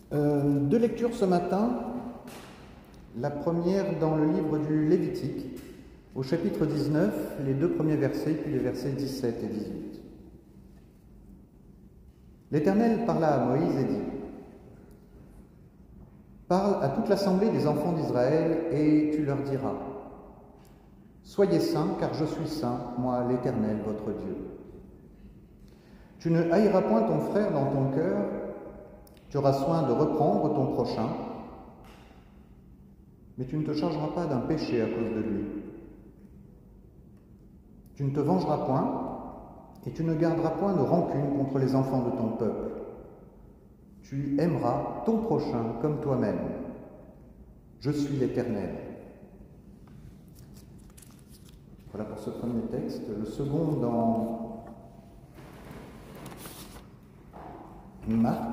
Deux lectures ce matin. La première dans le livre du Lévitique, au chapitre 19, les deux premiers versets, puis les versets 17 et 18. L'Éternel parla à Moïse et dit : « Parle à toute l'assemblée des enfants d'Israël, et tu leur diras : Soyez saints, car je suis saint, moi l'Éternel, votre Dieu. Tu ne haïras point ton frère dans ton cœur, tu auras soin de reprendre ton prochain, mais tu ne te chargeras pas d'un péché à cause de lui. Tu ne te vengeras point, et tu ne garderas point de rancune contre les enfants de ton peuple. Tu aimeras ton prochain comme toi-même. Je suis l'Éternel. » Voilà pour ce premier texte. Le second dans Marc.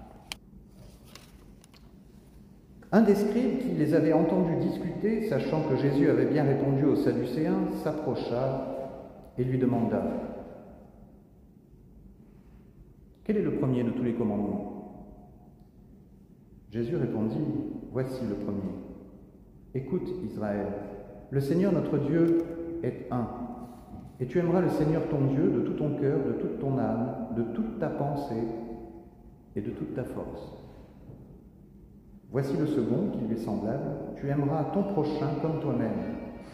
Un des scribes qui les avait entendus discuter, sachant que Jésus avait bien répondu aux Sadducéens, s'approcha et lui demanda : « Quel est le premier de tous les commandements ?» Jésus répondit : « Voici le premier. Écoute, Israël, le Seigneur notre Dieu est un, et tu aimeras le Seigneur ton Dieu de tout ton cœur, de toute ton âme, de toute ta pensée et de toute ta force. Voici le second qui lui est semblable, tu aimeras ton prochain comme toi-même.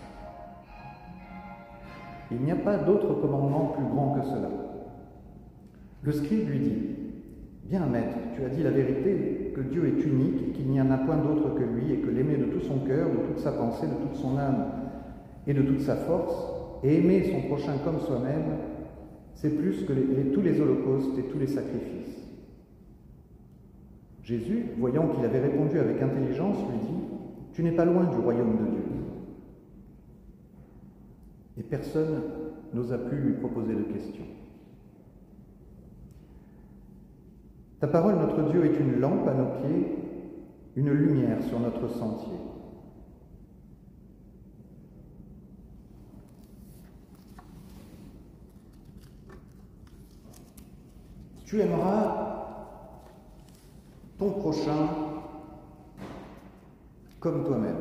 Il n'y a pas d'autre commandement plus grand que cela. » Le scribe lui dit : « Bien, maître, tu as dit la vérité, que Dieu est unique, qu'il n'y en a point d'autre que lui, et que l'aimer de tout son cœur, de toute sa pensée, de toute son âme et de toute sa force, et aimer son prochain comme soi-même, c'est plus que tous les holocaustes et tous les sacrifices. » Jésus, voyant qu'il avait répondu avec intelligence, lui dit : « Tu n'es pas loin du royaume de Dieu. » Et personne n'osa plus lui proposer de questions. Ta parole, notre Dieu, est une lampe à nos pieds, une lumière sur notre sentier. Tu aimeras ton prochain comme toi-même.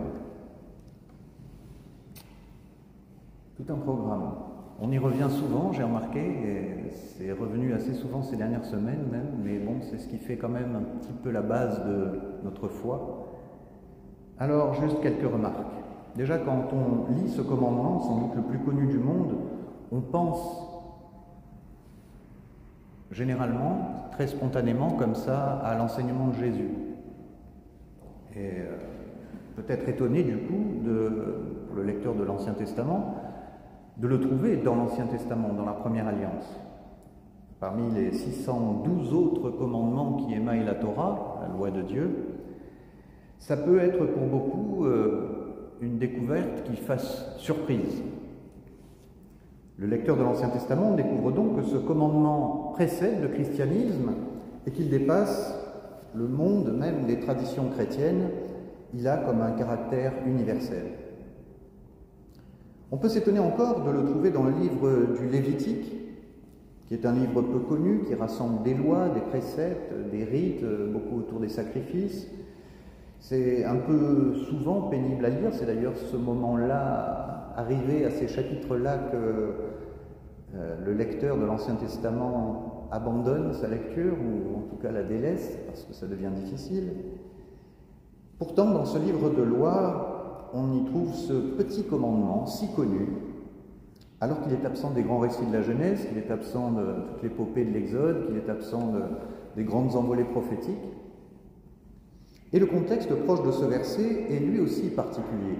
Tout un programme. On y revient souvent, j'ai remarqué, et c'est revenu assez souvent ces dernières semaines même, mais bon, c'est ce qui fait quand même un petit peu la base de notre foi. Alors, juste quelques remarques. Déjà, quand on lit ce commandement, sans doute le plus connu du monde, on pense généralement, très spontanément, comme ça, à l'enseignement de Jésus. Et peut-être étonné du coup, pour le lecteur de l'Ancien Testament, de le trouver dans l'Ancien Testament, dans la Première Alliance. Parmi les 612 autres commandements qui émaillent la Torah, la loi de Dieu, ça peut être pour beaucoup une découverte qui fasse surprise. Le lecteur de l'Ancien Testament découvre donc que ce commandement précède le christianisme et qu'il dépasse le monde même des traditions chrétiennes. Il a comme un caractère universel. On peut s'étonner encore de le trouver dans le livre du Lévitique, qui est un livre peu connu, qui rassemble des lois, des préceptes, des rites, beaucoup autour des sacrifices. C'est un peu souvent pénible à lire, c'est d'ailleurs ce moment-là, arrivé à ces chapitres-là, que le lecteur de l'Ancien Testament abandonne sa lecture, ou en tout cas la délaisse, parce que ça devient difficile. Pourtant, dans ce livre de loi, on y trouve ce petit commandement si connu, alors qu'il est absent des grands récits de la Genèse, qu'il est absent de toute l'épopée de l'Exode, qu'il est absent des grandes envolées prophétiques. Et le contexte proche de ce verset est lui aussi particulier.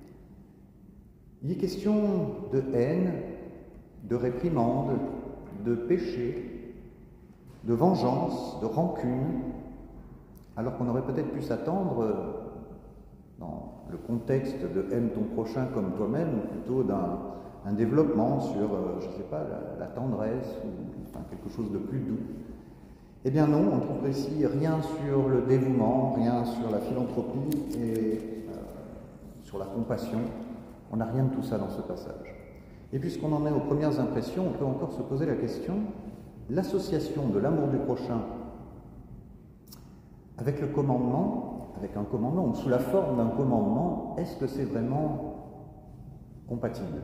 Il est question de haine, de réprimande, de péché, de vengeance, de rancune, alors qu'on aurait peut-être pu s'attendre, dans le contexte de « aime ton prochain comme toi-même », plutôt d'un développement sur, je ne sais pas, la tendresse, ou enfin, quelque chose de plus doux. Eh bien non, on ne trouve ici rien sur le dévouement, rien sur la philanthropie et sur la compassion. On n'a rien de tout ça dans ce passage. Et puisqu'on en est aux premières impressions, on peut encore se poser la question, l'association de l'amour du prochain avec le commandement, avec un commandement, ou sous la forme d'un commandement, est-ce que c'est vraiment compatible?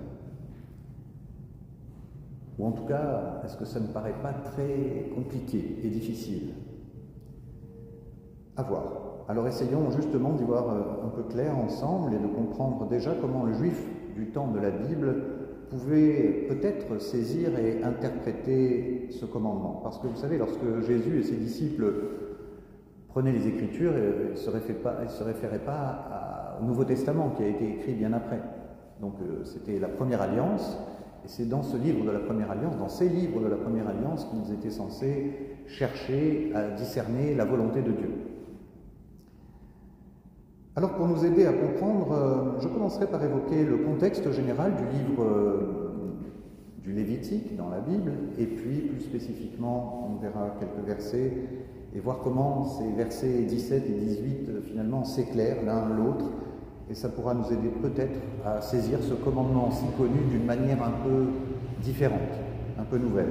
Ou en tout cas, est-ce que ça ne paraît pas très compliqué et difficile? À voir. Alors essayons justement d'y voir un peu clair ensemble et de comprendre déjà comment le juif du temps de la Bible pouvait peut-être saisir et interpréter ce commandement. Parce que vous savez, lorsque Jésus et ses disciples prenaient les Écritures, ils ne se référaient pas au Nouveau Testament qui a été écrit bien après. Donc c'était la Première Alliance, et c'est dans ce livre de la Première Alliance, dans ces livres de la Première Alliance, qu'ils étaient censés chercher à discerner la volonté de Dieu. Alors pour nous aider à comprendre, je commencerai par évoquer le contexte général du livre du Lévitique dans la Bible, et puis plus spécifiquement, on verra quelques versets, et voir comment ces versets 17 et 18 finalement s'éclairent l'un l'autre, et ça pourra nous aider peut-être à saisir ce commandement si connu d'une manière un peu différente, un peu nouvelle.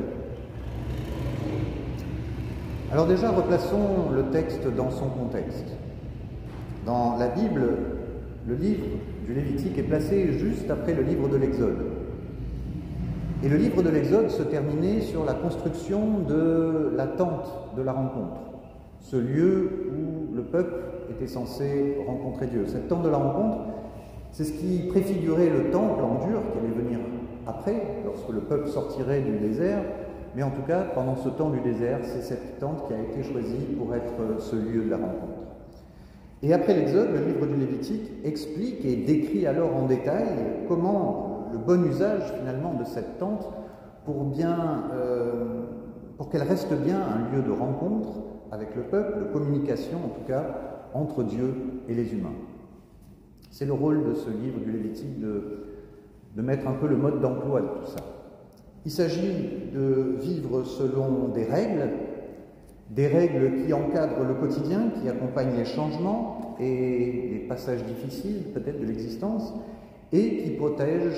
Alors déjà, replaçons le texte dans son contexte. Dans la Bible, le livre du Lévitique est placé juste après le livre de l'Exode. Et le livre de l'Exode se terminait sur la construction de la tente de la rencontre, ce lieu où le peuple était censé rencontrer Dieu. Cette tente de la rencontre, c'est ce qui préfigurait le temple en dur qui allait venir après, lorsque le peuple sortirait du désert. Mais en tout cas, pendant ce temps du désert, c'est cette tente qui a été choisie pour être ce lieu de la rencontre. Et après l'Exode, le livre du Lévitique explique et décrit alors en détail comment le bon usage finalement de cette tente pour qu'elle reste bien un lieu de rencontre avec le peuple, de communication en tout cas, entre Dieu et les humains. C'est le rôle de ce livre du Lévitique de mettre un peu le mode d'emploi de tout ça. Il s'agit de vivre selon des règles qui encadrent le quotidien, qui accompagnent les changements et les passages difficiles peut-être de l'existence, et qui protègent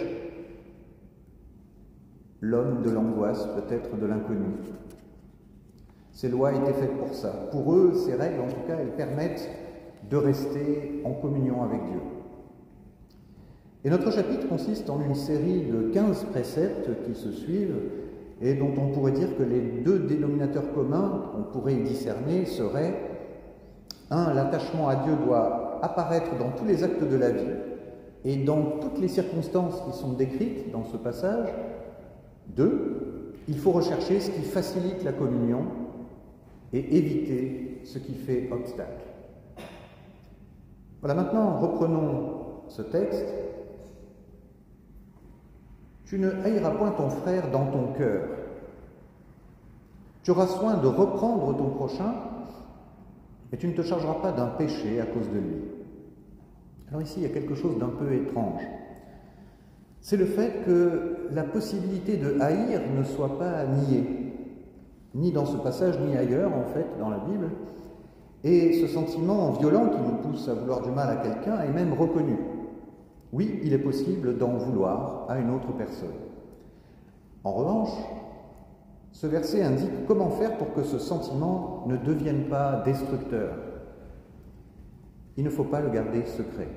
l'homme de l'angoisse, peut-être de l'inconnu. Ces lois étaient faites pour ça. Pour eux, ces règles, en tout cas, elles permettent de rester en communion avec Dieu. Et notre chapitre consiste en une série de 15 préceptes qui se suivent et dont on pourrait dire que les deux dénominateurs communs qu'on pourrait y discerner seraient 1. L'attachement à Dieu doit apparaître dans tous les actes de la vie et dans toutes les circonstances qui sont décrites dans ce passage. 2. Il faut rechercher ce qui facilite la communion et éviter ce qui fait obstacle. Voilà, maintenant reprenons ce texte. Tu ne haïras point ton frère dans ton cœur. Tu auras soin de reprendre ton prochain et tu ne te chargeras pas d'un péché à cause de lui. Alors ici, il y a quelque chose d'un peu étrange. C'est le fait que la possibilité de haïr ne soit pas niée, ni dans ce passage, ni ailleurs, en fait, dans la Bible. Et ce sentiment violent qui nous pousse à vouloir du mal à quelqu'un est même reconnu. Oui, il est possible d'en vouloir à une autre personne. En revanche, ce verset indique comment faire pour que ce sentiment ne devienne pas destructeur. Il ne faut pas le garder secret.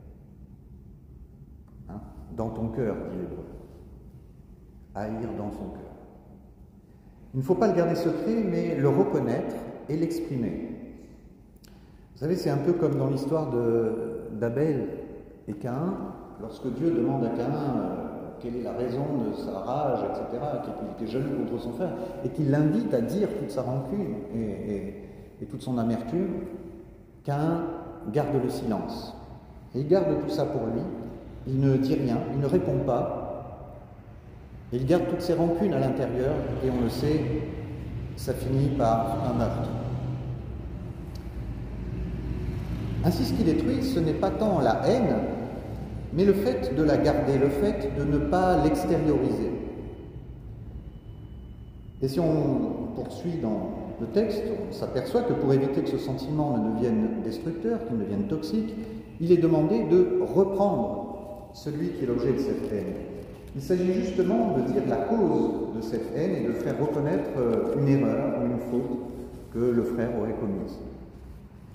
Dans ton cœur, dit l'Hébreu. Haïr dans son cœur. Il ne faut pas le garder secret, mais le reconnaître et l'exprimer. Vous savez, c'est un peu comme dans l'histoire d'Abel et Caïn, lorsque Dieu demande à Caïn quelle est la raison de sa rage, etc., qu'il était jaloux contre son frère, et qu'il l'invite à dire toute sa rancune et toute son amertume, Caïn garde le silence. Et il garde tout ça pour lui, il ne dit rien, il ne répond pas, et il garde toutes ses rancunes à l'intérieur, et on le sait, ça finit par un meurtre. Ainsi, ce qui détruit, ce n'est pas tant la haine, mais le fait de la garder, le fait de ne pas l'extérioriser. Et si on poursuit dans le texte, on s'aperçoit que pour éviter que ce sentiment ne devienne destructeur, qu'il ne devienne toxique, il est demandé de reprendre celui qui est l'objet de cette haine. Il s'agit justement de dire la cause de cette haine et de faire reconnaître une erreur ou une faute que le frère aurait commise.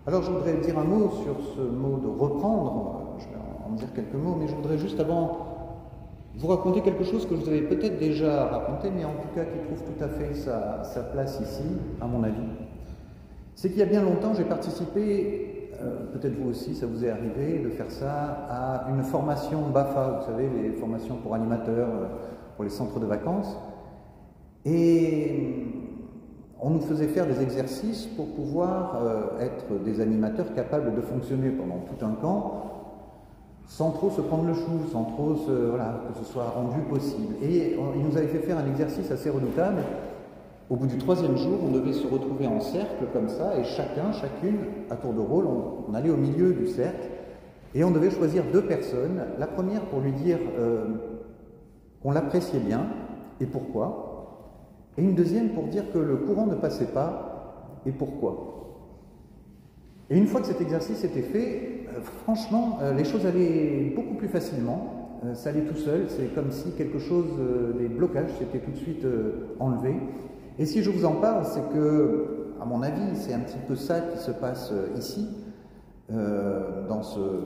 Alors je voudrais dire un mot sur ce mot de reprendre, je vais en dire quelques mots, mais je voudrais juste avant vous raconter quelque chose que je vous avais peut-être déjà raconté, mais en tout cas qui trouve tout à fait sa place ici, à mon avis. C'est qu'il y a bien longtemps, j'ai participé, peut-être vous aussi, ça vous est arrivé, de faire ça, à une formation BAFA, vous savez, les formations pour animateurs, pour les centres de vacances. Et on nous faisait faire des exercices pour pouvoir être des animateurs capables de fonctionner pendant tout un camp, sans trop se prendre le chou, sans trop voilà, que ce soit rendu possible. Et il nous avait fait faire un exercice assez redoutable. Au bout du 3e jour, on devait se retrouver en cercle comme ça, et chacune, à tour de rôle, on allait au milieu du cercle, et on devait choisir 2 personnes. La première pour lui dire qu'on l'appréciait bien, et pourquoi, et une deuxième pour dire que le courant ne passait pas, et pourquoi. Et une fois que cet exercice était fait, franchement, les choses allaient beaucoup plus facilement, ça allait tout seul, c'est comme si quelque chose, les blocages s'étaient tout de suite enlevés. Et si je vous en parle, c'est que, à mon avis, c'est un petit peu ça qui se passe ici, dans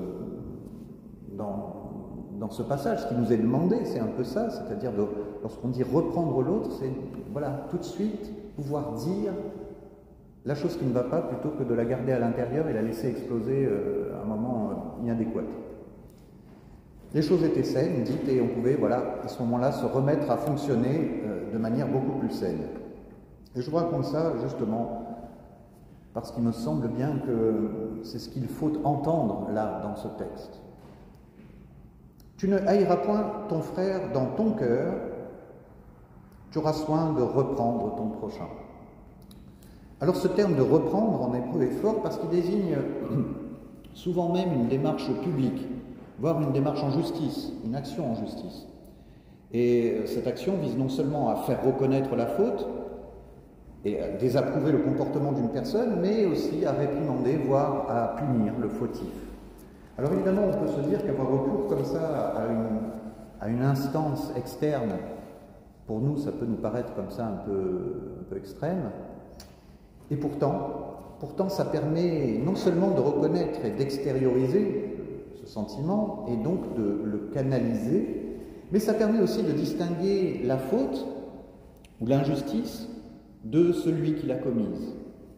ce passage. Ce qui nous est demandé, c'est un peu ça, c'est-à-dire lorsqu'on dit reprendre l'autre, c'est voilà, tout de suite pouvoir dire la chose qui ne va pas plutôt que de la garder à l'intérieur et la laisser exploser à un moment inadéquat. Les choses étaient saines, dites, et on pouvait, voilà, à ce moment-là, se remettre à fonctionner de manière beaucoup plus saine. Et je vous raconte ça justement parce qu'il me semble bien que c'est ce qu'il faut entendre là dans ce texte. Tu ne haïras point ton frère dans ton cœur, tu auras soin de reprendre ton prochain. Alors ce terme de reprendre en hébreu est fort parce qu'il désigne souvent même une démarche publique, voire une démarche en justice, une action en justice. Et cette action vise non seulement à faire reconnaître la faute, et à désapprouver le comportement d'une personne, mais aussi à réprimander, voire à punir le fautif. Alors évidemment, on peut se dire qu'avoir recours comme ça à une instance externe, pour nous, ça peut nous paraître comme ça un peu extrême, et pourtant ça permet non seulement de reconnaître et d'extérioriser ce sentiment, et donc de le canaliser, mais ça permet aussi de distinguer la faute ou l'injustice de celui qui l'a commise.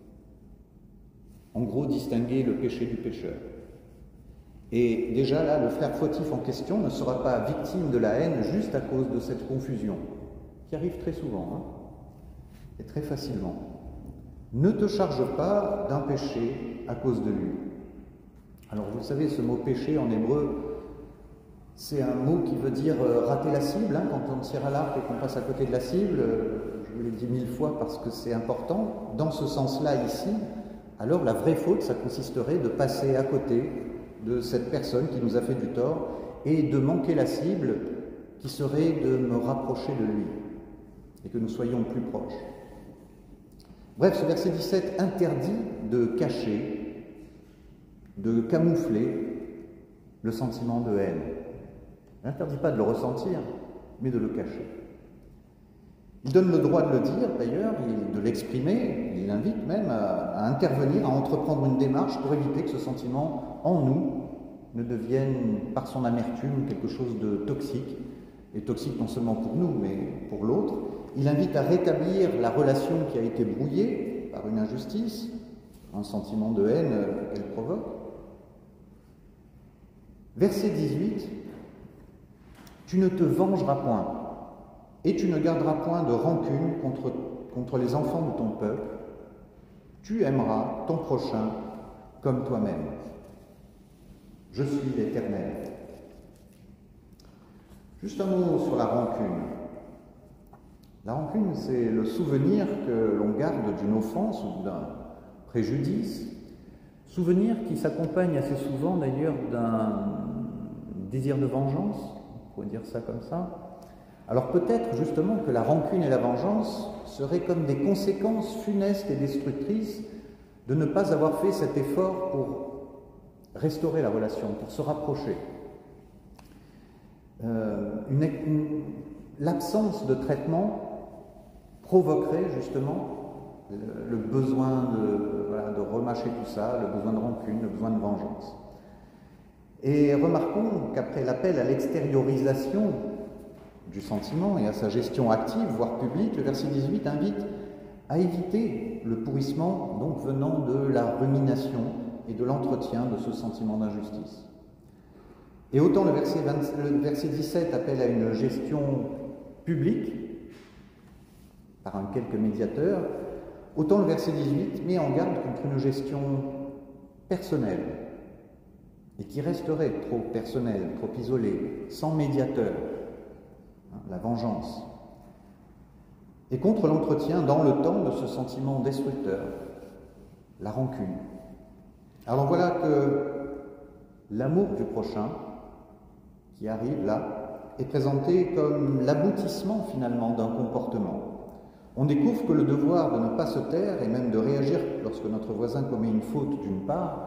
En gros, distinguer le péché du pécheur. Et déjà là, le frère fautif en question ne sera pas victime de la haine juste à cause de cette confusion, qui arrive très souvent, et très facilement. Ne te charge pas d'un péché à cause de lui. Alors vous savez, ce mot péché en hébreu, c'est un mot qui veut dire rater la cible, quand on tire à l'arc et qu'on passe à côté de la cible. Je vous l'ai dit 1000 fois parce que c'est important. Dans ce sens-là ici, alors la vraie faute, ça consisterait de passer à côté de cette personne qui nous a fait du tort et de manquer la cible qui serait de me rapprocher de lui et que nous soyons plus proches. Bref, ce verset 17 interdit de cacher, de camoufler le sentiment de haine. Il n'interdit pas de le ressentir, mais de le cacher. Il donne le droit de le dire, d'ailleurs, de l'exprimer, il invite même à intervenir, à entreprendre une démarche pour éviter que ce sentiment en nous ne devienne, par son amertume, quelque chose de toxique, et toxique non seulement pour nous, mais pour l'autre. Il invite à rétablir la relation qui a été brouillée par une injustice, un sentiment de haine qu'elle provoque. Verset 18, « Tu ne te vengeras point, et tu ne garderas point de rancune contre les enfants de ton peuple. Tu aimeras ton prochain comme toi-même. Je suis l'Éternel. » Juste un mot sur la rancune. La rancune, c'est le souvenir que l'on garde d'une offense ou d'un préjudice, souvenir qui s'accompagne assez souvent d'ailleurs d'un désir de vengeance, on pourrait dire ça comme ça. Alors peut-être justement que la rancune et la vengeance seraient comme des conséquences funestes et destructrices de ne pas avoir fait cet effort pour restaurer la relation, pour se rapprocher. L'absence de traitement provoquerait justement le besoin de remâcher tout ça, le besoin de rancune, le besoin de vengeance. Et remarquons qu'après l'appel à l'extériorisation du sentiment et à sa gestion active, voire publique, le verset 18 invite à éviter le pourrissement donc venant de la rumination et de l'entretien de ce sentiment d'injustice. Et autant le verset 17 appelle à une gestion publique par un quelque médiateur, autant le verset 18 met en garde contre une gestion personnelle et qui resterait trop personnelle, trop isolée, sans médiateur, la vengeance, et contre l'entretien dans le temps de ce sentiment destructeur, la rancune. Alors voilà que l'amour du prochain, qui arrive là, est présenté comme l'aboutissement finalement d'un comportement. On découvre que le devoir de ne pas se taire et même de réagir lorsque notre voisin commet une faute d'une part,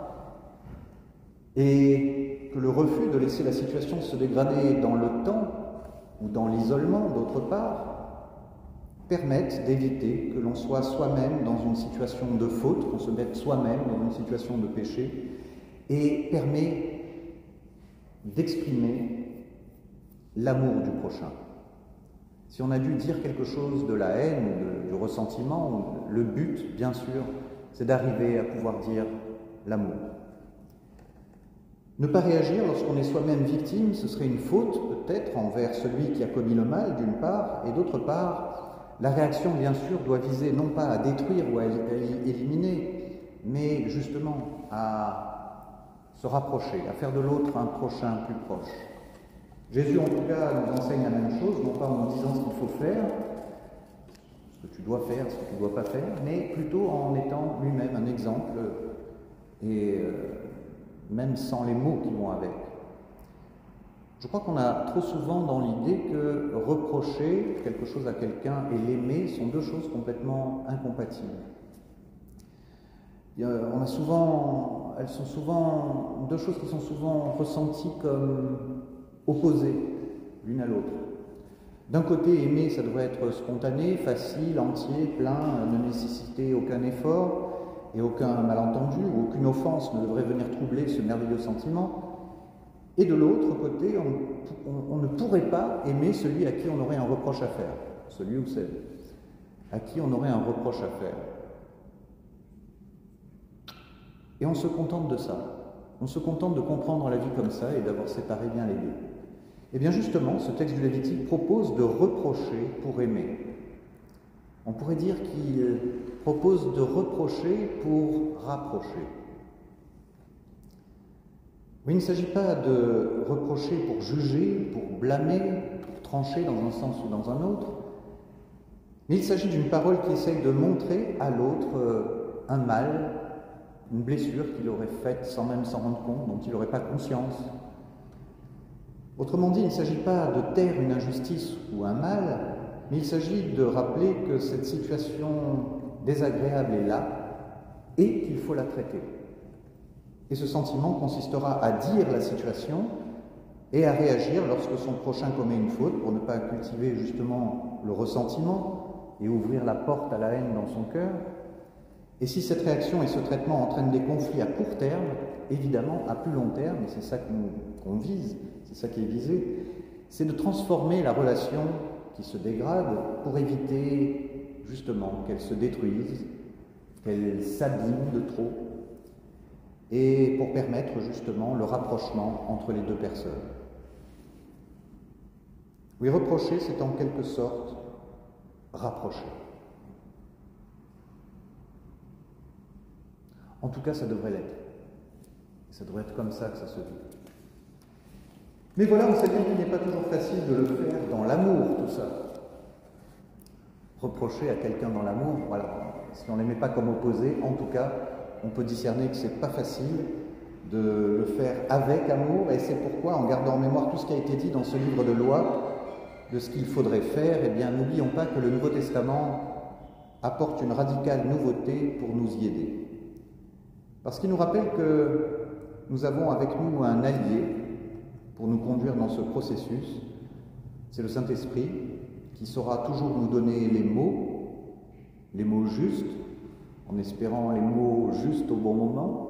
et que le refus de laisser la situation se dégrader dans le temps ou dans l'isolement d'autre part, permettent d'éviter que l'on soit soi-même dans une situation de faute, qu'on se mette soi-même dans une situation de péché, et permet d'exprimer l'amour du prochain. Si on a dû dire quelque chose de la haine, du ressentiment, le but, bien sûr, c'est d'arriver à pouvoir dire l'amour. Ne pas réagir lorsqu'on est soi-même victime, ce serait une faute peut-être envers celui qui a commis le mal, d'une part, et d'autre part, la réaction, bien sûr, doit viser non pas à détruire ou à éliminer, mais justement à se rapprocher, à faire de l'autre un prochain plus proche. Jésus, en tout cas, nous enseigne la même chose, non pas en nous disant ce qu'il faut faire, ce que tu dois faire, ce que tu ne dois pas faire, mais plutôt en étant lui-même un exemple, et même sans les mots qui vont avec. Je crois qu'on a trop souvent dans l'idée que reprocher quelque chose à quelqu'un et l'aimer sont deux choses complètement incompatibles. Elles sont souvent deux choses qui sont souvent ressenties comme opposées l'une à l'autre. D'un côté, aimer, ça devrait être spontané, facile, entier, plein, ne nécessiter aucun effort et aucun malentendu ou aucune offense ne devrait venir troubler ce merveilleux sentiment. Et de l'autre côté, on ne pourrait pas aimer celui à qui on aurait un reproche à faire, celui ou celle à qui on aurait un reproche à faire. Et on se contente de ça. On se contente de comprendre la vie comme ça et d'avoir séparé bien les deux. Et bien justement, ce texte du Lévitique propose de reprocher pour aimer. On pourrait dire qu'il propose de reprocher pour rapprocher. Mais il ne s'agit pas de reprocher pour juger, pour blâmer, pour trancher dans un sens ou dans un autre, mais il s'agit d'une parole qui essaye de montrer à l'autre un mal, une blessure qu'il aurait faite sans même s'en rendre compte, dont il n'aurait pas conscience. Autrement dit, il ne s'agit pas de taire une injustice ou un mal, mais il s'agit de rappeler que cette situation désagréable est là et qu'il faut la traiter. Et ce sentiment consistera à dire la situation et à réagir lorsque son prochain commet une faute pour ne pas cultiver justement le ressentiment et ouvrir la porte à la haine dans son cœur. Et si cette réaction et ce traitement entraînent des conflits à court terme, évidemment à plus long terme, et c'est ça qu'on vise, c'est ça qui est visé, c'est de transformer la relation qui se dégrade pour éviter justement qu'elle se détruise, qu'elle s'abîme de trop, et pour permettre justement le rapprochement entre les deux personnes. Oui, reprocher, c'est en quelque sorte rapprocher. En tout cas, ça devrait l'être. Ça devrait être comme ça que ça se vit. Mais voilà, on sait bien qu'il n'est pas toujours facile de le faire dans l'amour, tout ça. Reprocher à quelqu'un dans l'amour, voilà, si on ne les met pas comme opposés, en tout cas, on peut discerner que ce n'est pas facile de le faire avec amour, et c'est pourquoi, en gardant en mémoire tout ce qui a été dit dans ce livre de loi, de ce qu'il faudrait faire, eh bien, n'oublions pas que le Nouveau Testament apporte une radicale nouveauté pour nous y aider. Parce qu'il nous rappelle que nous avons avec nous un allié pour nous conduire dans ce processus, c'est le Saint-Esprit qui saura toujours nous donner les mots justes en espérant les mots juste au bon moment.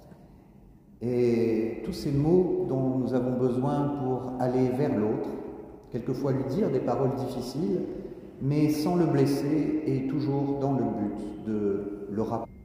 Et tous ces mots dont nous avons besoin pour aller vers l'autre, quelquefois lui dire des paroles difficiles, mais sans le blesser et toujours dans le but de le rappeler.